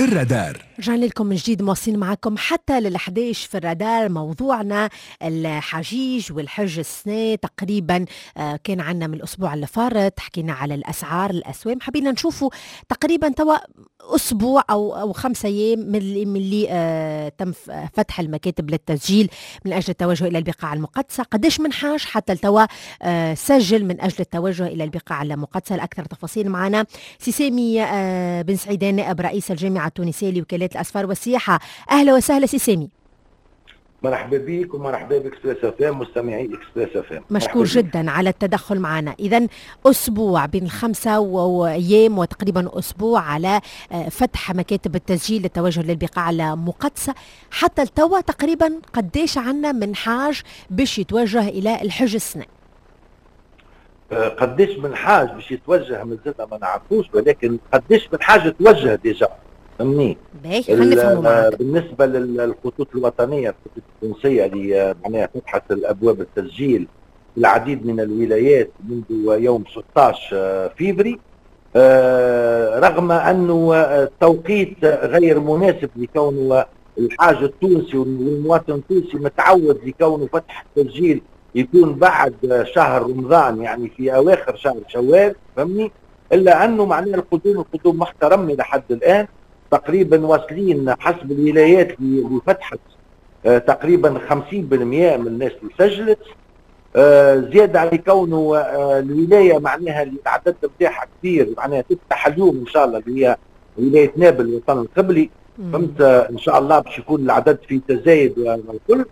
الرادار. رجعنا لكم من جديد، مواصلين معكم حتى لل11 في الرادار. موضوعنا الحجيج والحج السنة تقريبا. كان عنا من الأسبوع اللي فارت حكينا على الأسعار الأسوام، حبينا نشوفوا تقريبا توا أسبوع أو 5 أيام من اللي تم فتح المكاتب للتسجيل من أجل التوجه إلى البقاع المقدسة. قديش من حاج حتى التوا سجل من أجل التوجه إلى البقاع المقدسة؟ الأكثر تفاصيل معنا سامي بن سعيدان، نائب رئيس الجامعة التونسية لوكالات الأسفار والسياحة. أهلا وسهلا سامي. مرحبا بك ومرحبا بإكسبريس FM مستمعي إكسبريس FM. مشكور جدا على التدخل معنا. إذن أسبوع بين 5 أيام وتقريبا أسبوع على فتح مكاتب التسجيل للتوجه للبقاع المقدسة. حتى التوا تقريبا قديش عنا من حاج باش يتوجه إلى الحج السنة؟ قديش من حاج باش يتوجه مازلنا ما نعرفوش، ولكن قديش من حاج توجه ديجا فهمني. بالنسبه للخطوط الوطنيه، الخطوط التونسيه اللي معناها فتحت الابواب التسجيل في العديد من الولايات منذ يوم 16 فيفري، رغم انه التوقيت غير مناسب لكونه الحاج التونسي والمواطن التونسي متعود لكونه فتح التسجيل يكون بعد شهر رمضان، يعني في اواخر شهر شوال فهمني، الا انه معناها القدوم محترم لحد الان. تقريبا واصلين حسب الولايات اللي فتحت تقريبا 50% من الناس اللي سجلت، زياده على كونه الولايه معناها اللي العدد نتاعها كثير، معناها تفتح اليوم ان شاء الله اللي هي ولايه نابل الوطن القبلي، فهمت؟ ان شاء الله باش يكون العدد في تزايد والكل،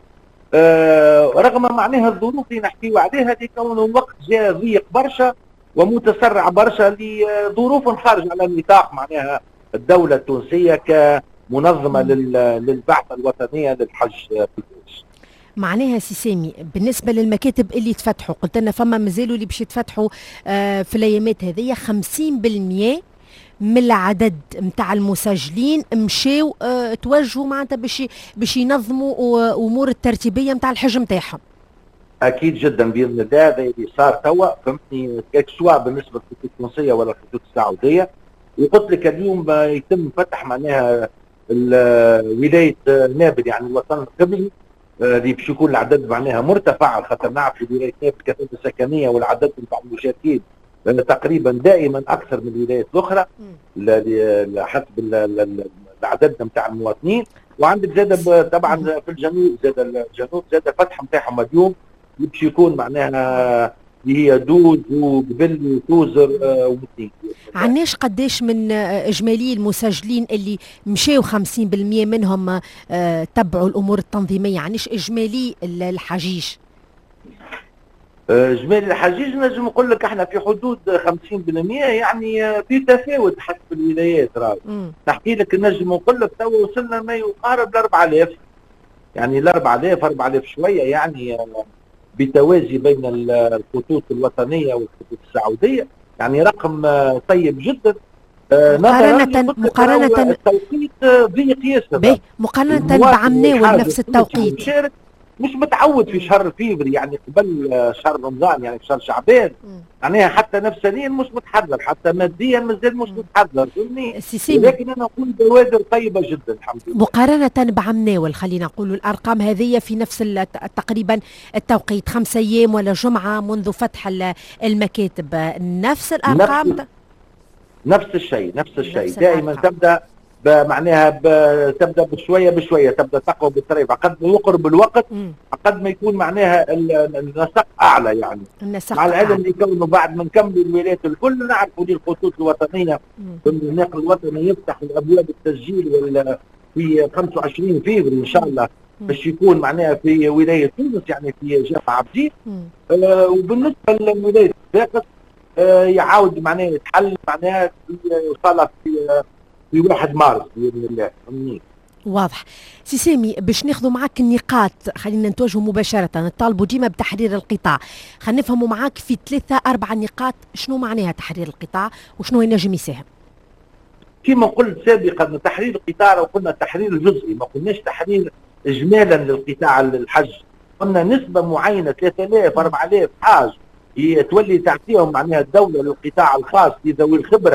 رغم معناها الظروف اللي نحكيو عليها لكونه الوقت جاء ضيق برشا ومتسرع برشا لظروف خارج على النطاق معناها الدولة التونسية كمنظمة للبعثة الوطنية للحج في تونس. معناها سامي بالنسبة للمكاتب اللي تفتحوا، قلت لنا فما مازالوا اللي باش يتفتحوا في الأيامات هذه 50% من العدد متاع المسجلين مشاو توجهوا معناتها باش ينظموا أمور الترتيبية متاع الحج متاعهم. أكيد جدا بإذن الله، هذا اللي صار توا فهمتني، سواء بالنسبة للخطوط التونسية ولا الخطوط السعودية. وقلت لك اليوم يتم فتح معناها ولايه نابل يعني الوطن القبلي، اللي باش يكون العدد معناها مرتفع، خاطر نعرف ولايه نابل كثافه سكنيه والعدد نتاع المشاركين تقريبا دائما اكثر من الولايات الاخرى حسب العدد نتاع المواطنين. وعندك زاد طبعا في الجنوب زاد الفتح نتاعهم اليوم باش يكون معناها اللي هي دوز وقبل وتوزر ومتين. عناش قديش من إجمالي المسجلين اللي مشاو 50% منهم تبعوا الأمور التنظيمية؟ عناش إجمالي الحجيج؟ إجمالي الحجيج نجم نقول لك احنا في حدود 50%، يعني في تفاوت حسب الولايات. نحكي لك نجم نقول لك تو وصلنا ما يقارب ل 4000، يعني ال 4000 شوية، يعني بتوازي بين الخطوط الوطنية والخطوط السعودية، يعني رقم طيب جدا. مقارنة التوقيت ضيق ياسر، مقارنة بعمناول نفس التوقيت مش متعود في شهر فيفري، يعني قبل شهر رمضان، يعني في شهر شعبان معناها حتى نفسيا مش متحضر، حتى ماديا مازال مش متحضر فهمني. لكن انا نقول بوادر طيبه جدا الحمد لله. مقارنه بعمناول خلينا نقولوا الارقام هذه في نفس تقريبا التوقيت، 5 أيام ولا جمعه منذ فتح المكاتب، نفس الارقام؟ نفس الشيء دائما تبدا معناها تبدا بشويه تبدا تقوى بالطريقه، قد ما يقرب الوقت قد ما يكون معناها النسق اعلى، يعني مع العلم اللي كونه بعد ما نكملوا الولايات الكل نعرفوا دي الخطوط الوطنيه الناقل الوطني يفتح الابواب التسجيل في 25 فيفري ان شاء الله باش يكون معناها في ولايه تونس، يعني في جامعه عبدين. وبالنسبه لولايه صفاقس يعاود معناها يتحل معناها يوصل في 1 مارس باذن الله. واضح. سامي باش ناخذوا معك النقاط، خلينا نتوجهوا مباشره، نطالبوا ديما بتحرير القطاع، خلينا نفهموا معك في 3-4 نقاط شنو معناها تحرير القطاع وشنو ينجم يساهم. كما قلت سابقا تحرير القطاع، وقلنا تحرير جزئي، ما قلناش تحرير اجمالا للقطاع الحج، قلنا نسبه معينه 3000-4000 حاج تولي تعطيهم معناها الدوله للقطاع الخاص لذوي الخبره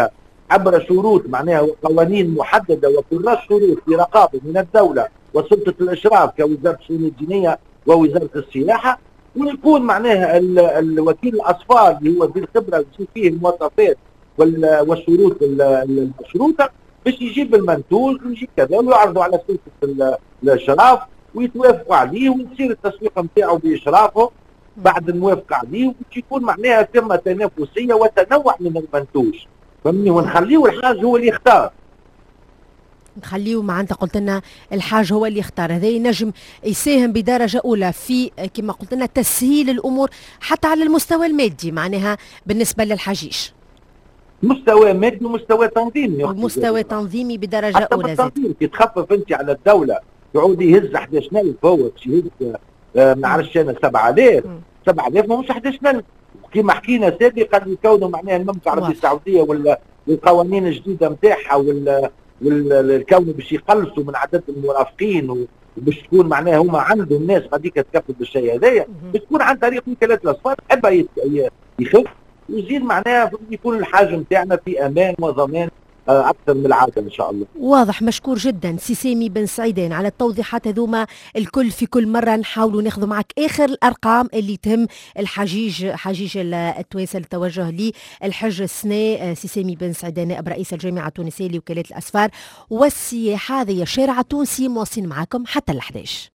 عبر شروط معناها وقوانين محدده وكل شروط برقابه من الدوله وسلطه الاشراف كوزاره الشؤون الدينيه ووزاره السياحه، ويكون معناها الوكيل الاصفار اللي هو ذي الخبره اللي تشوف فيه المواصفات والشروط المشروطه باش يجيب المنتوج ويجيب كذا ويعرضوا على سلطه الاشراف ويتوافقوا عليه ويصير التسويق نتاعو باشرافه بعد الموافقه عليه، وباش يكون معناها ثم تنافسيه وتنوع من المنتوج، فهمني؟ ونخليه الحاج هو اللي يختار. نخليه معناتها قلت لنا الحاج هو اللي يختار، هذا ينجم يساهم بدرجه اولى في كما قلت لنا تسهيل الامور حتى على المستوى المادي معناها بالنسبه للحجيج. مستوى مادي ومستوى تنظيمي. مستوى تنظيمي بدرجه اولى. التنظيم كي تخفف انت على الدوله يعود يهز 11000 هو باش يهز ما نعرفش انا 7000 مش 11000 كما حكينا سابقا يكونوا معناها المملكه العربيه السعوديه والقوانين الجديده نتاعها والكون باش يقلصوا من عدد المرافقين وباش تكون معناها هما عندهم ناس غاديك تكفل بالشيء هذايا، باش تكون عن طريق وكالات الاصفار حبه يخف ويزيد معناها يكون الحاج نتاعنا في امان وضمان اكثر من العاده ان شاء الله. واضح، مشكور جدا سي سامي بن سعيدان على التوضيحات هذوما الكل. في كل مره نحاولوا ناخذ معك اخر الارقام اللي تهم حجيج التوانسه للتوجه للحج السنه. سي سامي بن سعيدان نائب رئيس الجامعه التونسيه لوكالات الاسفار والسياحه، هذه شارع تونسي مواصلين معكم حتى ال11.